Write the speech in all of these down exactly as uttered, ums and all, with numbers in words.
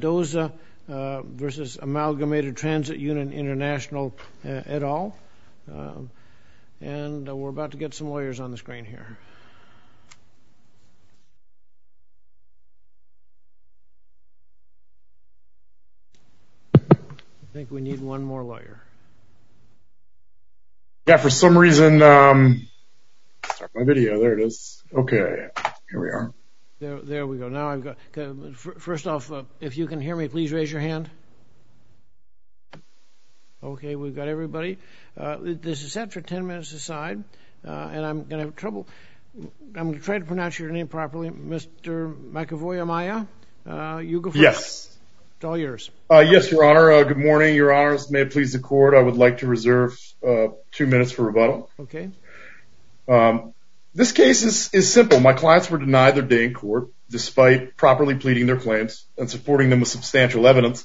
Mendoza uh, versus Amalgamated Transit Union International uh, et al. Uh, and uh, we're about to get some lawyers on the screen here. I think we need one more lawyer. Yeah, for some reason, um, start my video. There it is. Okay, here we are. There, there we go. Now I've got. First off, uh, if you can hear me, please raise your hand. Okay, we've got everybody. Uh, this is set for ten minutes aside, uh, and I'm going to have trouble. I'm going to try to pronounce your name properly, Mister McAvoy Amaya. Uh, you go first. Yes. It's all yours. Uh, yes, Your Honor. Uh, good morning, Your Honors. May it please the Court, I would like to reserve uh, two minutes for rebuttal. Okay. Um, this case is, is simple. My clients were denied their day in court, despite properly pleading their claims and supporting them with substantial evidence.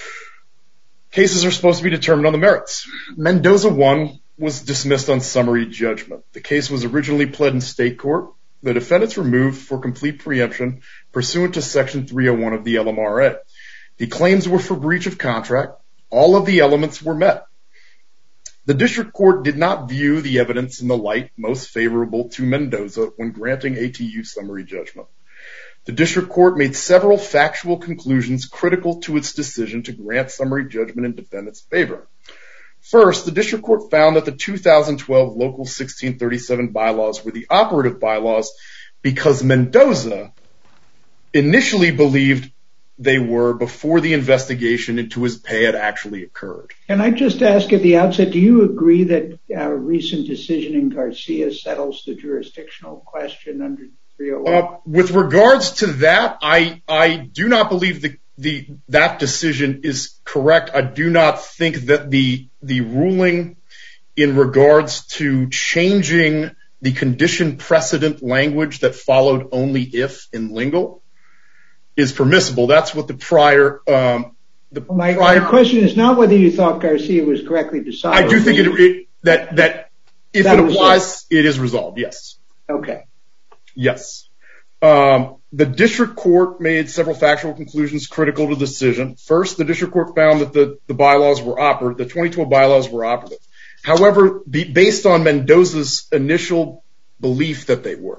Cases are supposed to be determined on the merits. Mendoza one was dismissed on summary judgment. The case was originally pled in state court. The defendants were moved for complete preemption pursuant to Section three oh one of the L M R A. The claims were for breach of contract. All of the elements were met. The district court did not view the evidence in the light most favorable to Mendoza when granting A T U summary judgment. The district court made several factual conclusions critical to its decision to grant summary judgment in defendant's favor. First, the district court found that the two thousand twelve Local sixteen thirty-seven bylaws were the operative bylaws because Mendoza initially believed they were before the investigation into his pay had actually occurred. Can I just ask at the outset, do you agree that our recent decision in Garcia settles the jurisdictional question under three oh one? Uh, with regards to that, I I do not believe the the that decision is correct. I do not think that the the ruling in regards to changing the condition precedent language that followed only if in Lingle is permissible. That's what the prior um, the well, my, prior. My question is not whether you thought Garcia was correctly decided. I do think it, it, that that if that it applies, it. it is resolved. Yes. Okay. Yes. Um, the district court made several factual conclusions critical to the decision. First, the district court found that the, the bylaws were operative. The twenty twelve bylaws were operative. However, be, based on Mendoza's initial belief that they were.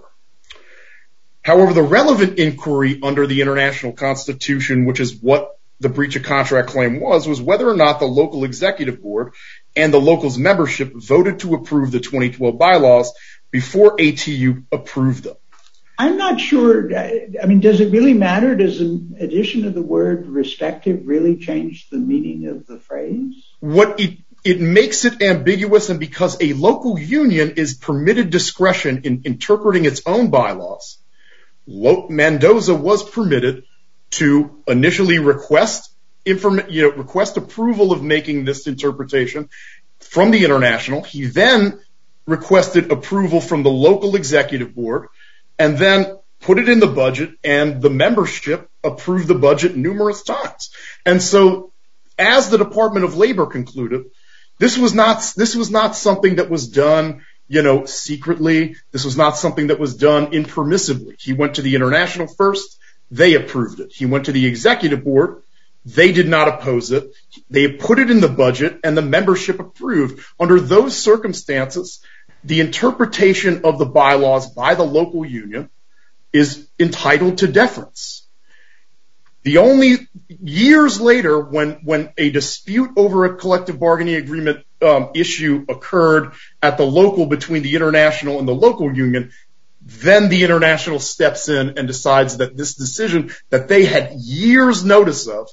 However, the relevant inquiry under the International Constitution, which is what the breach of contract claim was, was whether or not the local executive board and the local's membership voted to approve the twenty twelve bylaws before A T U approved them. I'm not sure. I mean, does it really matter? Does the addition of the word respective really change the meaning of the phrase? What it, it makes it ambiguous, and because a local union is permitted discretion in interpreting its own bylaws, Mendoza was permitted to initially request inform, you know, request approval of making this interpretation from the international. He then requested approval from the local executive board and then put it in the budget, and the membership approved the budget numerous times. And so, as the Department of Labor concluded, this was not this was not something that was done, you know, secretly. This was not something that was done impermissibly. He went to the international first. They approved it. He went to the executive board. They did not oppose it. They put it in the budget, and the membership approved. Under those circumstances, the interpretation of the bylaws by the local union is entitled to deference. The only years later, when, when a dispute over a collective bargaining agreement um, issue occurred at the local between the international and the local union, then the international steps in and decides that this decision that they had years notice of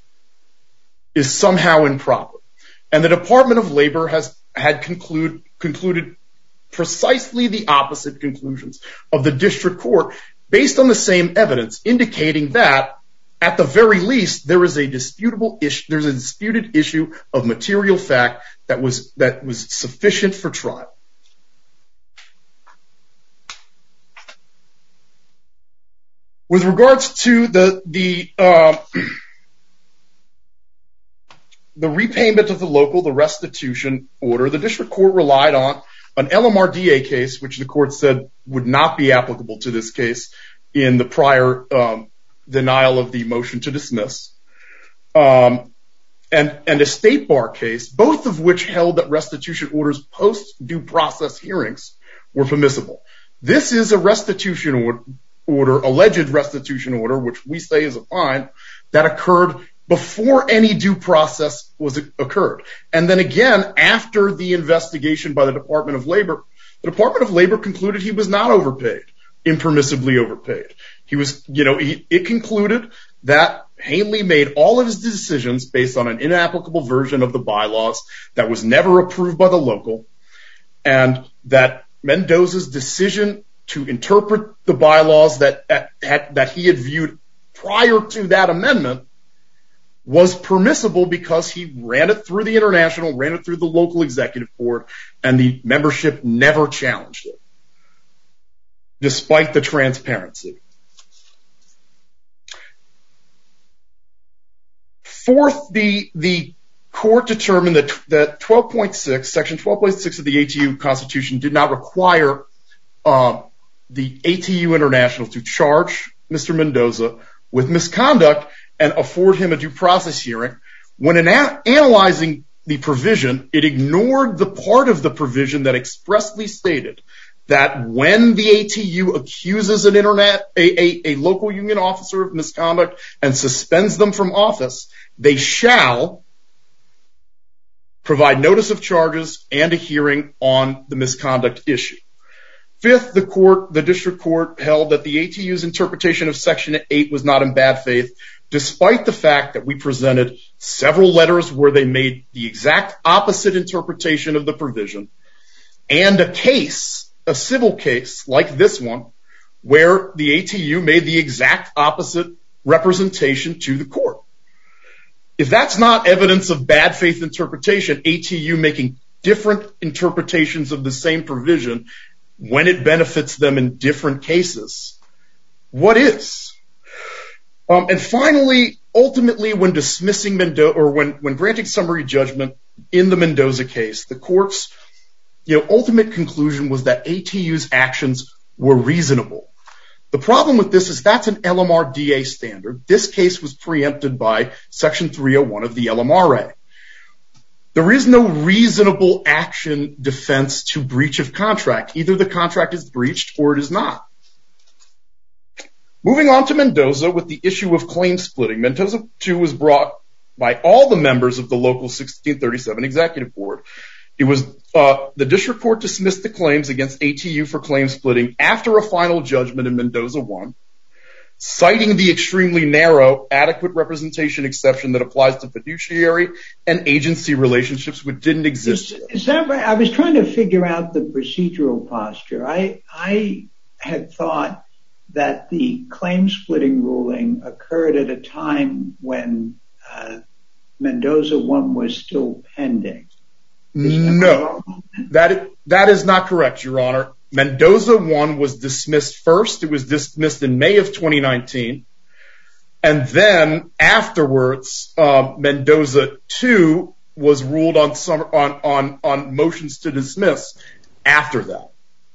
is somehow improper. And the Department of Labor has had conclude, concluded precisely the opposite conclusions of the district court based on the same evidence, indicating that at the very least there is a disputable issue, there's a disputed issue of material fact that was that was sufficient for trial. With regards to the the uh, the repayment of the local, the restitution order, the district court relied on an L M R D A case, which the court said would not be applicable to this case in the prior um, denial of the motion to dismiss. um, and, and a state bar case, both of which held that restitution orders post due process hearings were permissible. This is a restitution order, order, alleged restitution order, which we say is a fine, that occurred before any due process was occurred. And then again, after the investigation by the Department of Labor, the Department of Labor concluded he was not overpaid, impermissibly overpaid. He was, you know, he, it concluded that Hanley made all of his decisions based on an inapplicable version of the bylaws that was never approved by the local, and that Mendoza's decision to interpret the bylaws that, that, that he had viewed prior to that amendment was permissible because he ran it through the international, ran it through the local executive board, and the membership never challenged it, despite the transparency. Fourth, the, the court determined that, that twelve point six, section twelve point six of the A T U Constitution did not require uh, the A T U International to charge Mister Mendoza with misconduct and afford him a due process hearing. When ana- analyzing the provision, it ignored the part of the provision that expressly stated that when the A T U accuses an internet, a, a, a local union officer of misconduct and suspends them from office, they shall provide notice of charges and a hearing on the misconduct issue. Fifth, the court, the district court held that the A T U's interpretation of section eight was not in bad faith, despite the fact that we presented several letters where they made the exact opposite interpretation of the provision, and a case, a civil case like this one, where the A T U made the exact opposite representation to the court. If that's not evidence of bad faith interpretation, A T U making different interpretations of the same provision when it benefits them in different cases, what is? Um, and finally, ultimately, when dismissing Mendoza, or when, when granting summary judgment in the Mendoza case, the court's, you know, ultimate conclusion was that A T U's actions were reasonable. The problem with this is that's an L M R D A standard. This case was preempted by section three oh one of the L M R A. There is no reasonable action defense to breach of contract. Either the contract is breached or it is not. Moving on to Mendoza with the issue of claim splitting. Mendoza two was brought by all the members of the local sixteen thirty-seven executive board. It was, uh, the district court dismissed the claims against A T U for claim splitting after a final judgment in Mendoza one, citing the extremely narrow adequate representation exception that applies to fiduciary and agency relationships which didn't exist. Is, is that right? I was trying to figure out the procedural posture. I, I had thought that the claim splitting ruling occurred at a time when uh, Mendoza one was still pending. No, that that is not correct, Your Honor. Mendoza one was dismissed first. It was dismissed in May of twenty nineteen. And then afterwards, uh, Mendoza two was ruled on, some, on, on, on motions to dismiss after that.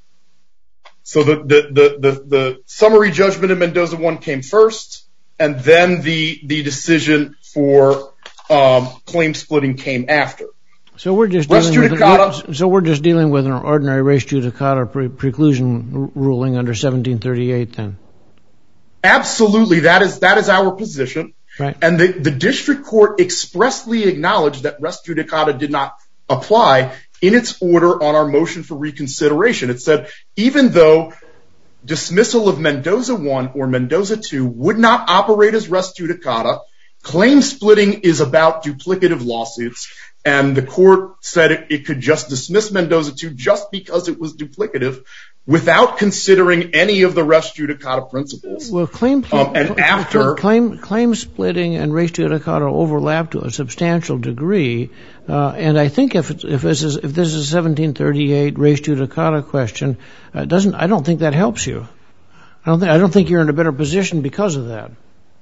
So the, the, the, the, the summary judgment in Mendoza one came first, and then the, the decision for um, claim splitting came after. So we're just dealing with an, so we're just dealing with an ordinary res judicata pre- preclusion ruling under seventeen thirty-eight then. Absolutely, that is that is our position. Right. And the, the district court expressly acknowledged that res judicata did not apply in its order on our motion for reconsideration. It said even though dismissal of Mendoza one or Mendoza two would not operate as res judicata, claim splitting is about duplicative lawsuits. And the court said it, it could just dismiss Mendoza two just because it was duplicative without considering any of the res judicata principles. Well, claim, um, and cl- after claim, claim splitting and res judicata overlap to a substantial degree. Uh, and I think if it's, if this is if this is a seventeen thirty-eight res judicata question, uh, doesn't I don't think that helps you. I don't think I don't think you're in a better position because of that.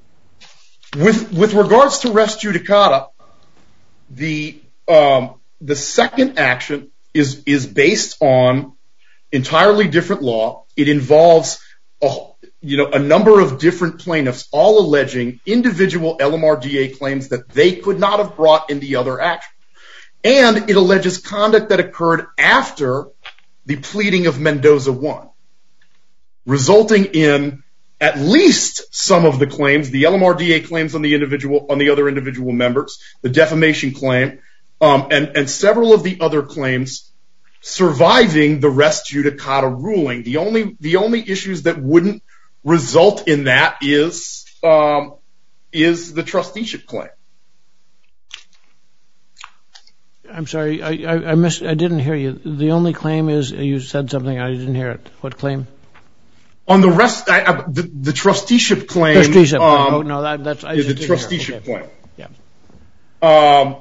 With with regards to res judicata, the Um, the second action is, is based on entirely different law. It involves, a, you know, a number of different plaintiffs all alleging individual L M R D A claims that they could not have brought in the other action. And it alleges conduct that occurred after the pleading of Mendoza one, resulting in at least some of the claims, the L M R D A claims on the individual, on the other individual members, the defamation claim, um, and, and several of the other claims surviving the res judicata ruling. The only, the only issues that wouldn't result in that is, um, is the trusteeship claim. I'm sorry, I, I, I missed, I didn't hear you. The only claim is, you said something, I didn't hear it. What claim? On the rest, I, I, the, the trusteeship claim. Trusteeship um, claim. Oh, no, that, that's, I the trusteeship okay. claim. Yeah. Um,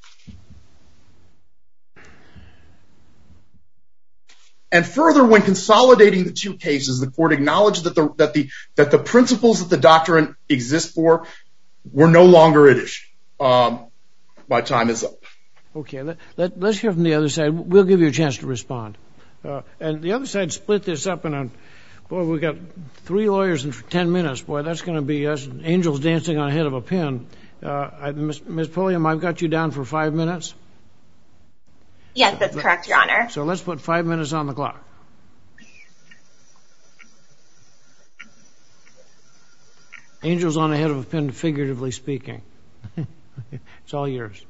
and further, when consolidating the two cases, the court acknowledged that the, that the, that the principles that the doctrine exists for were no longer at issue. Um, my time is up. Okay, let, let, let's hear from the other side. We'll give you a chance to respond. Uh, and the other side split this up in a, boy, we've got three lawyers in ten minutes. Boy, that's going to be us angels dancing on the head of a pin. Uh, I, Miz Miz Pulliam, I've got you down for five minutes. Yes, that's correct, Your Honor. So let's put five minutes on the clock. Angels on the head of a pin, figuratively speaking. It's all yours.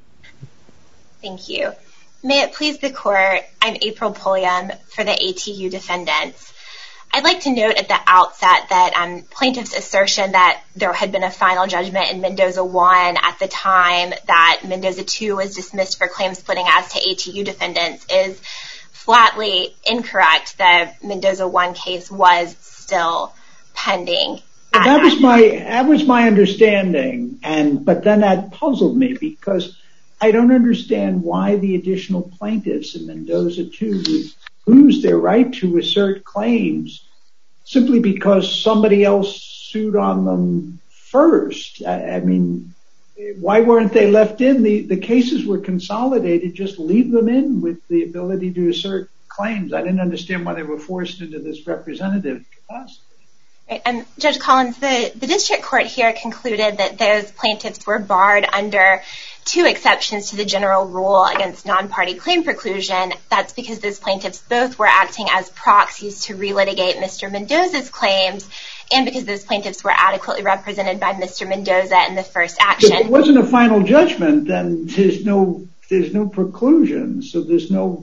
Thank you. May it please the court, I'm April Pulliam for the A T U defendants. I'd like to note at the outset that um, plaintiff's assertion that there had been a final judgment in Mendoza one at the time that Mendoza two was dismissed for claim splitting as to A T U defendants is flatly incorrect. The Mendoza one case was still pending. Well, that was my that was my understanding, and but then that puzzled me because I don't understand why the additional plaintiffs in Mendoza two would lose their right to assert claims simply because somebody else sued on them first. I, I mean, why weren't they left in? The, the cases were consolidated. Just leave them in with the ability to assert claims. I didn't understand why they were forced into this representative capacity. Right. And Judge Collins, the, the district court here concluded that those plaintiffs were barred under two exceptions to the general rule against non-party claim preclusion. That's because those plaintiffs both were acting as proxies to relitigate Mister Mendoza's claims, and because those plaintiffs were adequately represented by Mister Mendoza in the first action. If it wasn't a final judgment, then there's no there's no preclusion. So there's no.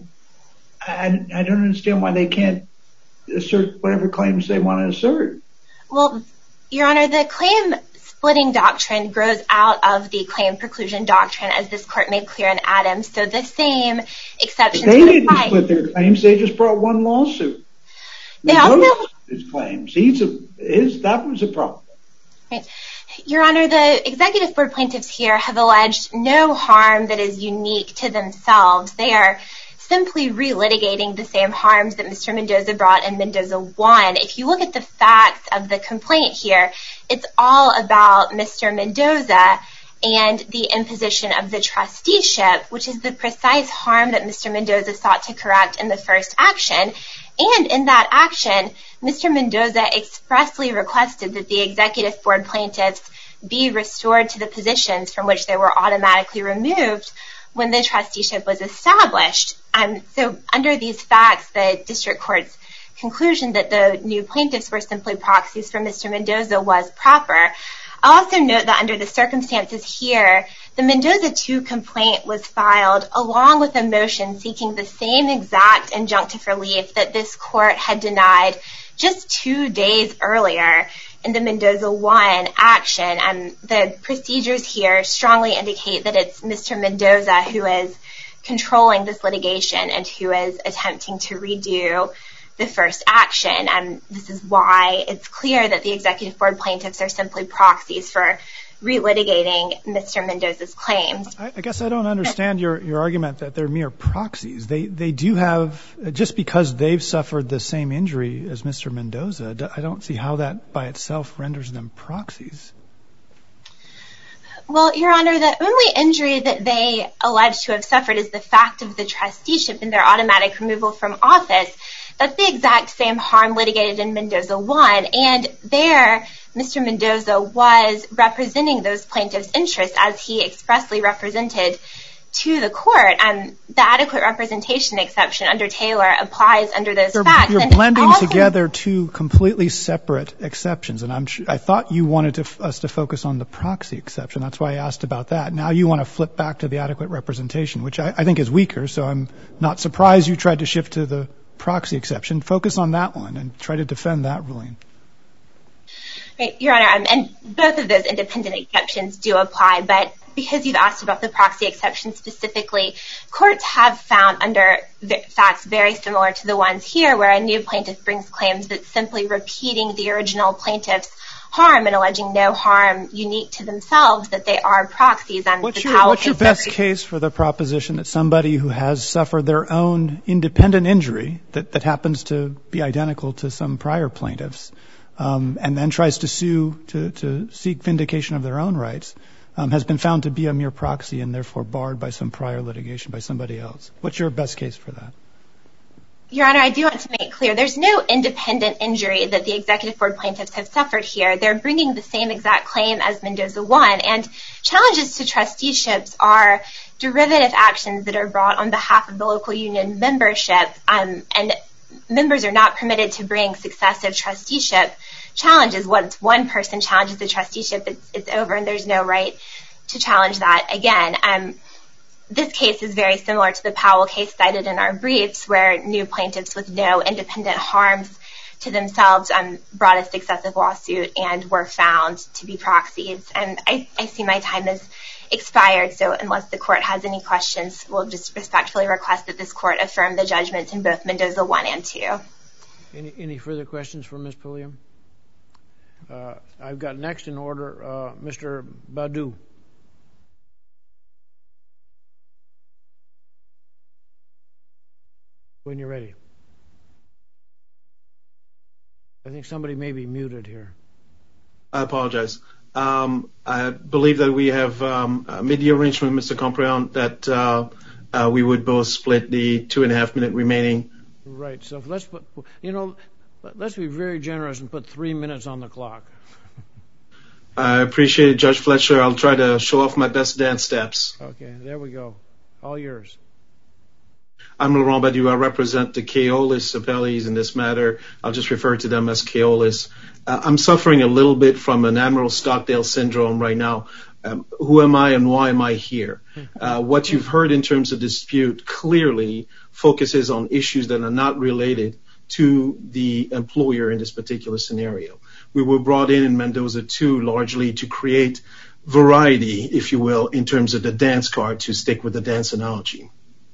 I, I don't understand why they can't assert whatever claims they want to assert. Well, Your Honor, the claim splitting doctrine grows out of the claim preclusion doctrine, as this court made clear in Adams. So the same exceptions they would didn't apply. Split their claims. They just brought one lawsuit. They also his claims. He's a, his that was a problem. Right. Your Honor, the executive board plaintiffs here have alleged no harm that is unique to themselves. They are simply relitigating the same harms that Mister Mendoza brought in Mendoza one. If you look at the facts of the complaint here, it's all about Mister Mendoza and the imposition of the trusteeship, which is the precise harm that Mister Mendoza sought to correct in the first action. And in that action, Mister Mendoza expressly requested that the executive board plaintiffs be restored to the positions from which they were automatically removed when the trusteeship was established. Um, so under these facts, the district court's conclusion that the new plaintiffs were simply proxies for Mister Mendoza was proper. I'll also note that under the circumstances here, the Mendoza two complaint was filed along with a motion seeking the same exact injunctive relief that this court had denied just two days earlier in the Mendoza one action. Um, the procedures here strongly indicate that it's Mister Mendoza who is controlling this litigation and who is attempting to redo the first action. And this is why it's clear that the executive board plaintiffs are simply proxies for relitigating Mister Mendoza's claims. I, I guess I don't understand your, your argument that they're mere proxies. They they do have, just because they've suffered the same injury as Mister Mendoza, I don't see how that by itself renders them proxies. Well, Your Honor, the only injury that they allege to have suffered is the fact of the trusteeship and their automatic removal from office. That's the exact same harm litigated in Mendoza one, and there Mister Mendoza was representing those plaintiffs' interests as he expressly represented to the court. Um, the adequate representation exception under Taylor applies under those you're, facts. You're and blending also together two completely separate exceptions, and I'm I thought you wanted to, us to focus on the proxy exception. That's why I asked about that. Now you want to flip back to the adequate representation, which I, I think is weaker, so I'm not surprised you tried to shift to the proxy exception. Focus on that one and try to defend that ruling. Right, Your Honor, um, and both of those independent exceptions do apply, but because you've asked about the proxy exception specifically, courts have found under the facts very similar to the ones here where a new plaintiff brings claims that simply repeating the original plaintiff's harm and alleging no harm unique to themselves, that they are proxies. And what's the your, what's your best very- case for the proposition that somebody who has suffered their own independent injury that, that happens to be identical to some prior plaintiffs um, and then tries to sue to, to seek vindication of their own rights Um, has been found to be a mere proxy and therefore barred by some prior litigation by somebody else? What's your best case for that? Your Honor, I do want to make clear there's no independent injury that the executive board plaintiffs have suffered here. They're bringing the same exact claim as Mendoza one, and challenges to trusteeships are derivative actions that are brought on behalf of the local union membership, um, and members are not permitted to bring successive trusteeship challenges. Once one person challenges the trusteeship, it's, it's over and there's no right to challenge that again. Um, this case is very similar to the Powell case cited in our briefs, where new plaintiffs with no independent harms to themselves um, brought a successive lawsuit and were found to be proxies. And I, I see my time has expired, so unless the court has any questions, we'll just respectfully request that this court affirm the judgments in both Mendoza one and two. Any, any further questions for Miz Pulliam? Uh, I've got next in order uh, Mister Badu. When you're ready. I think somebody may be muted here. I apologize. Um, I believe that we have um, made the arrangement, Mister Compreon, that uh, uh, we would both split the two and a half minute remaining. Right. So let's put, you know, let's be very generous and put three minutes on the clock. I appreciate it, Judge Fletcher. I'll try to show off my best dance steps. Okay, there we go. All yours. I'm Laurent Badu. I represent the Keolis appellees in this matter. I'll just refer to them as Keolis. Uh, I'm suffering a little bit from an Admiral Stockdale syndrome right now. Um, who am I and why am I here? Uh, what you've heard in terms of dispute clearly focuses on issues that are not related to the employer in this particular scenario. We were brought in in Mendoza two largely to create variety, if you will, in terms of the dance card, to stick with the dance analogy.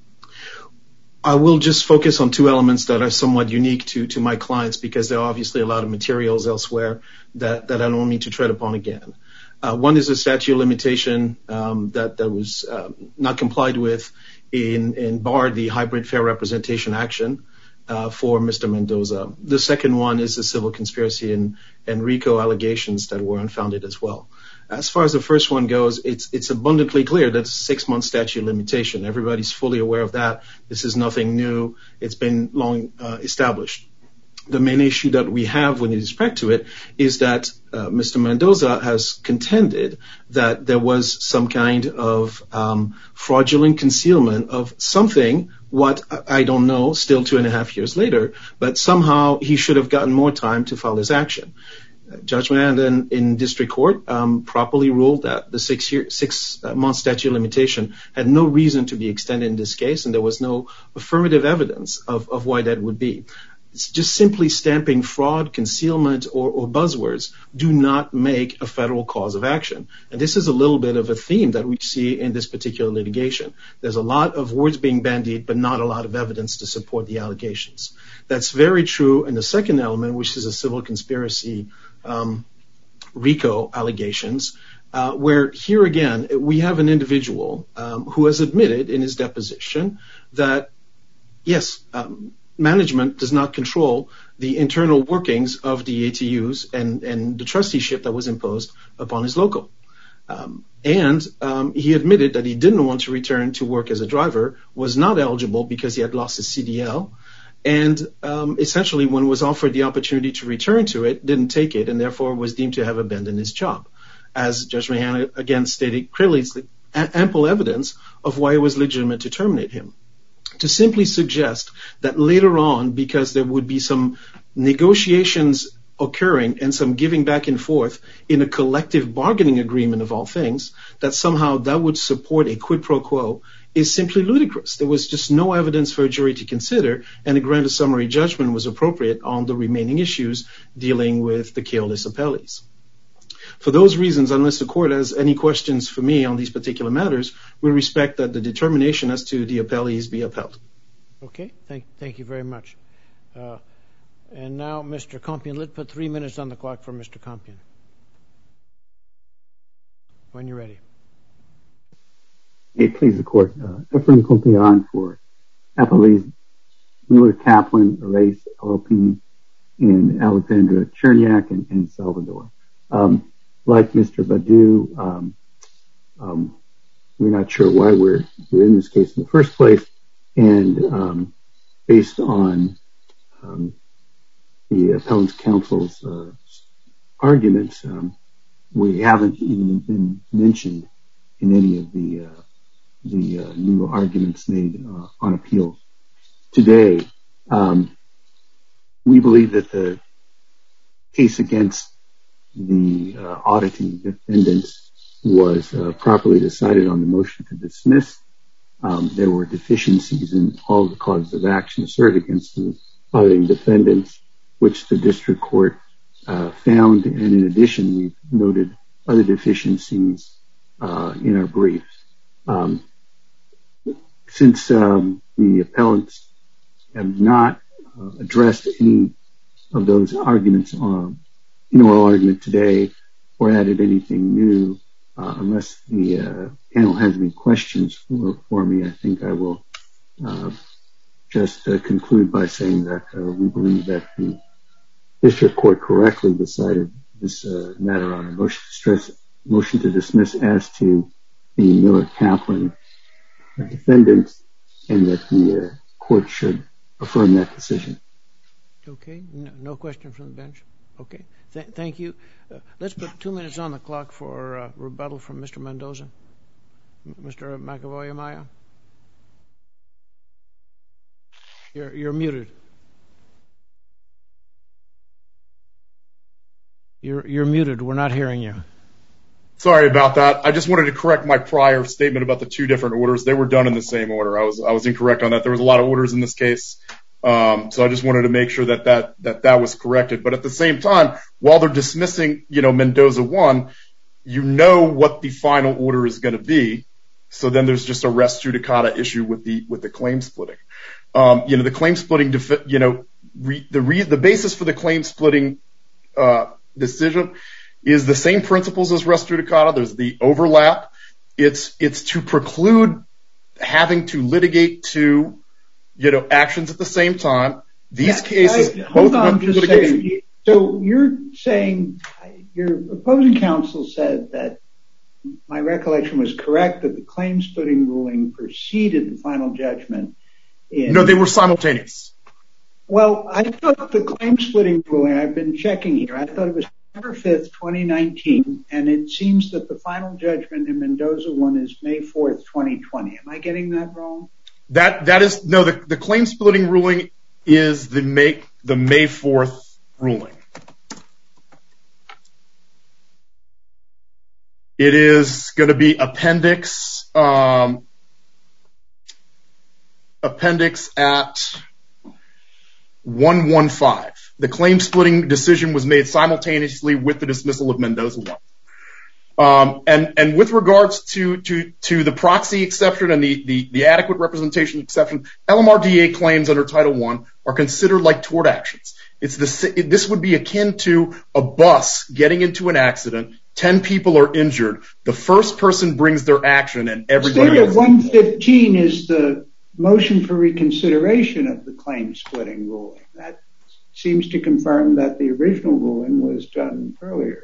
I will just focus on two elements that are somewhat unique to, to my clients, because there are obviously a lot of materials elsewhere that, that I don't need to tread upon again. Uh, one is a statute of limitation um, that, that was uh, not complied with in, in barred the hybrid fair representation action uh, for Mister Mendoza. The second one is the civil conspiracy and, and RICO allegations that were unfounded as well. As far as the first one goes, it's it's abundantly clear that it's a six-month statute of limitation. Everybody's fully aware of that. This is nothing new. It's been long uh, established. The main issue that we have with respect to it is that uh, Mister Mendoza has contended that there was some kind of um, fraudulent concealment of something, what I don't know, still two and a half years later, but somehow he should have gotten more time to file his action. Judge Mandan in district court um, properly ruled that the six year, six uh, month statute of limitation had no reason to be extended in this case, and there was no affirmative evidence of, of why that would be. It's just simply stamping fraud, concealment, or, or buzzwords do not make a federal cause of action. And this is a little bit of a theme that we see in this particular litigation. There's a lot of words being bandied, but not a lot of evidence to support the allegations. That's very true in the second element, which is a civil conspiracy um, RICO allegations, uh, where here again, we have an individual um, who has admitted in his deposition that, yes, um, management does not control the internal workings of the A T Us and, and the trusteeship that was imposed upon his local. Um, and um, he admitted that he didn't want to return to work as a driver, was not eligible because he had lost his C D L, and um, essentially when was offered the opportunity to return to it, didn't take it, and therefore was deemed to have abandoned his job. As Judge Mahan again stated clearly, it's ample evidence of why it was legitimate to terminate him. To simply suggest that later on, because there would be some negotiations occurring and some giving back and forth in a collective bargaining agreement of all things, that somehow that would support a quid pro quo is simply ludicrous. There was just no evidence for a jury to consider, and a grant of summary judgment was appropriate on the remaining issues dealing with the Keolis appellees. For those reasons, unless the court has any questions for me on these particular matters, we respect that the determination as to the appellees be upheld. Okay, thank, thank you very much. Uh, and now, Mister Compion, let's put three minutes on the clock for Mister Compion. When you're ready. May it please the court. Uh, Ephraim Compion for appellees Miller Kaplan, Erase, L L P, and Alexandra Cherniak and, and Salvador. Um, like Mister Badu, um, um, we're not sure why we're, we're in this case in the first place, and um, based on um, the appellant's counsel's uh, arguments, um, we haven't even been mentioned in any of the uh, the uh, new arguments made uh, on appeal today. Um, we believe that the case against the uh, auditing defendants was uh, properly decided on the motion to dismiss. Um, there were deficiencies in all the causes of action asserted against the auditing defendants, which the district court uh, found, and in addition, we've noted other deficiencies uh, in our briefs. Um, since um, the appellants have not uh, addressed any of those arguments on in oral argument today or added anything new, uh, unless the uh, panel has any questions for, for me, I think I will uh, just uh, conclude by saying that uh, we believe that the district court correctly decided this uh, matter on a motion to, stress, motion to dismiss as to the Miller Kaplan defendants, and that the uh, court should affirm that decision. Okay, no, no question from the bench. Okay, Th- thank you. Uh, let's put two minutes on the clock for uh, rebuttal from Mister Mendoza. M- Mister McAvoy-Amaya? You're, you're muted. You're, you're muted. We're not hearing you. Sorry about that. I just wanted to correct my prior statement about the two different orders. They were done in the same order. I was I was incorrect on that. There was a lot of orders in this case. Um, so I just wanted to make sure that that, that that was corrected. But at the same time, while they're dismissing, you know, Mendoza one, you know what the final order is going to be. So then there's just a res judicata issue with the with the claim splitting. Um, you know, the claim splitting, defi- you know, re- the re- the basis for the claim splitting uh, decision is the same principles as res judicata. There's the overlap. It's it's to preclude having to litigate two, you know, actions at the same time. These yeah, cases I, both on, went through litigation. Say, so you're saying your opposing counsel said that my recollection was correct, that the claim splitting ruling preceded the final judgment. In, no, they were simultaneous. Well, I thought the claim splitting ruling, I've been checking here, I thought it was November fifth, twenty nineteen, and it seems that the final judgment in Mendoza one is May fourth, twenty twenty. Am I getting that wrong? That that is no. The, the claim splitting ruling is the May the May fourth ruling. It is going to be appendix um, appendix at one one five. The claim splitting decision was made simultaneously with the dismissal of Mendoza one. Um, and, and with regards to, to, to the proxy exception and the, the, the adequate representation exception, L M R D A claims under Title one are considered like tort actions. It's the, this would be akin to a bus getting into an accident. Ten people are injured. The first person brings their action and everybody else. one fifteen is the motion for reconsideration of the claim splitting ruling. That seems to confirm that the original ruling was done earlier.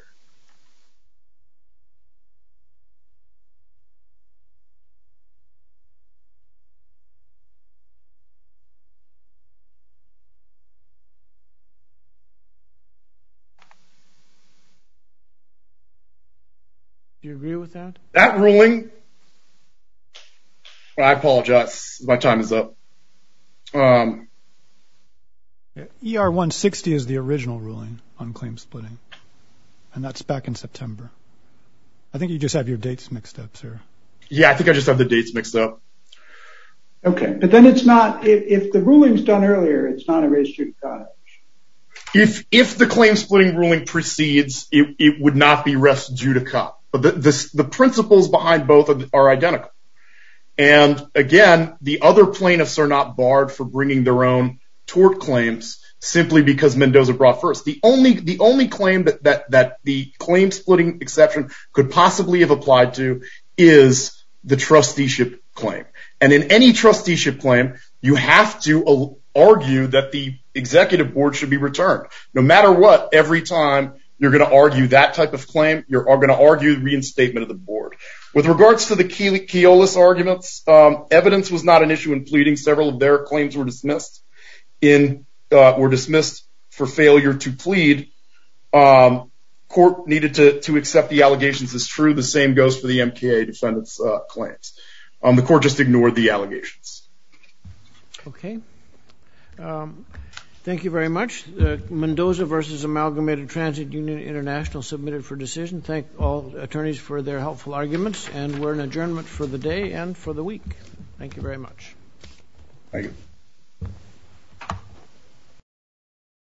Do you agree with that? That ruling, well, I apologize. My time is up. Um, yeah, E R one sixty is the original ruling on claim splitting, and that's back in September. I think you just have your dates mixed up, sir. Yeah, I think I just have the dates mixed up. Okay, but then it's not, if, if the ruling's done earlier, it's not a res judicata. If if the claim splitting ruling precedes, it, it would not be res judicata. But the, the, the principles behind both are, are identical. And again, the other plaintiffs are not barred for bringing their own tort claims simply because Mendoza brought first. The only the only claim that, that, that the claim splitting exception could possibly have applied to is the trusteeship claim. And in any trusteeship claim, you have to argue that the executive board should be returned. No matter what, every time you're going to argue that type of claim, you're going to argue the reinstatement of the board. With regards to the Keolis arguments, um, evidence was not an issue in pleading. Several of their claims were dismissed in uh, were dismissed for failure to plead. Um, court needed to, to accept the allegations as true. The same goes for the M K A defendants' uh, claims. Um, the court just ignored the allegations. Okay. Um, thank you very much. Uh, Mendoza versus Amalgamated Transit Union International submitted for decision. Thank all attorneys for their helpful arguments, and we're in adjournment for the day and for the week. Thank you very much. Thank you.